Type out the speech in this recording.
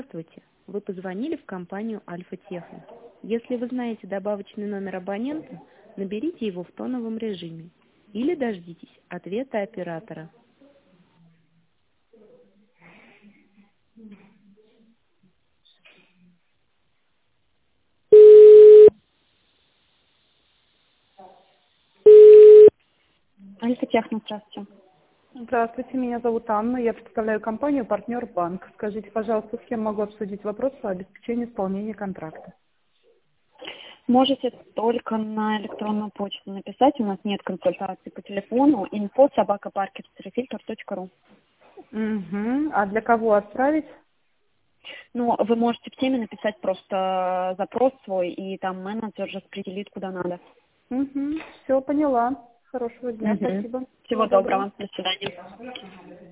Здравствуйте. Вы позвонили в компанию «Альфа-Техно». Если вы знаете добавочный номер абонента, наберите его в тоновом режиме или дождитесь ответа оператора. Альфа-Техно, здравствуйте. Здравствуйте, меня зовут Анна, я представляю компанию «Партнер Банк». Скажите, пожалуйста, с кем могу обсудить вопрос по обеспечению исполнения контракта? Можете только на электронную почту написать, у нас нет консультации по телефону, info@parker-filter.ru. Угу. А для кого отправить? Ну, вы можете в теме написать просто запрос свой, и там менеджер распределит куда надо. Угу. Все, поняла. Хорошего дня, Мгм. спасибо. Всего Всего доброго. доброго. До свидания.